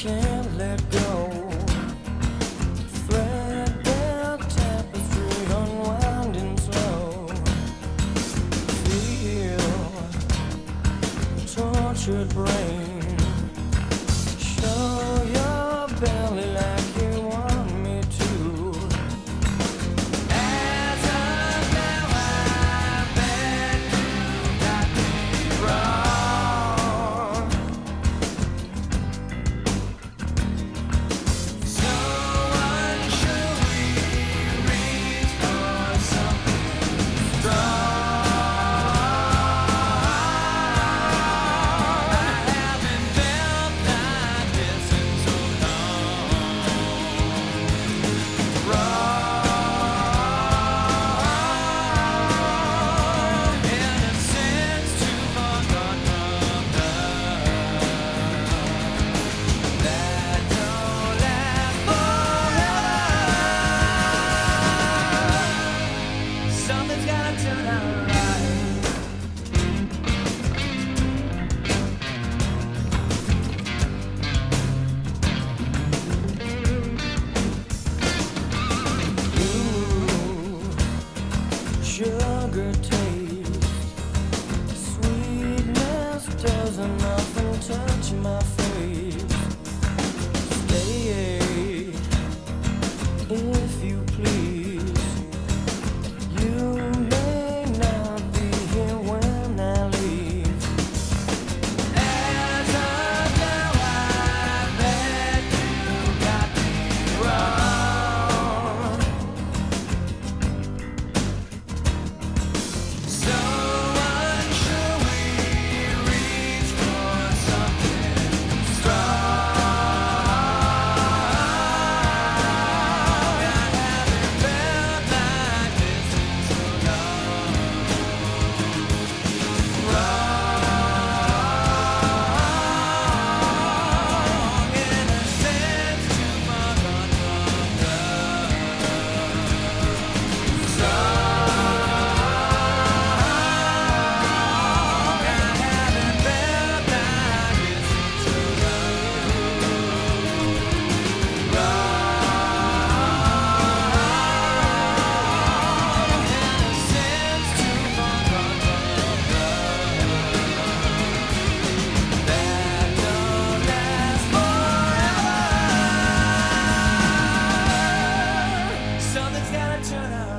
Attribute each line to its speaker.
Speaker 1: can't let go. Threadbare tapestry unwinding slow. Feel tortured brain. Show your belly like you want me to. As of now, I bet you got me wrong. So unsure we reach for something strong. I haven't felt like this in so long. Wrong. Innocence too far gone from love. That don't last forever. Something's gotta turn out right. Ooh, sugar taste, sweetness doesn't often touch my face. Stay, if you please. You may not be here when I leave. As of now, I bet you got me wrong. So unsure we reach for something strong. I haven't felt like this in so long. Wrong. Innocence too far gone from love. Strong. I haven't felt like this in so long. Wrong. Innocence too far gone from love. That don't last forever. Something's gotta turn out.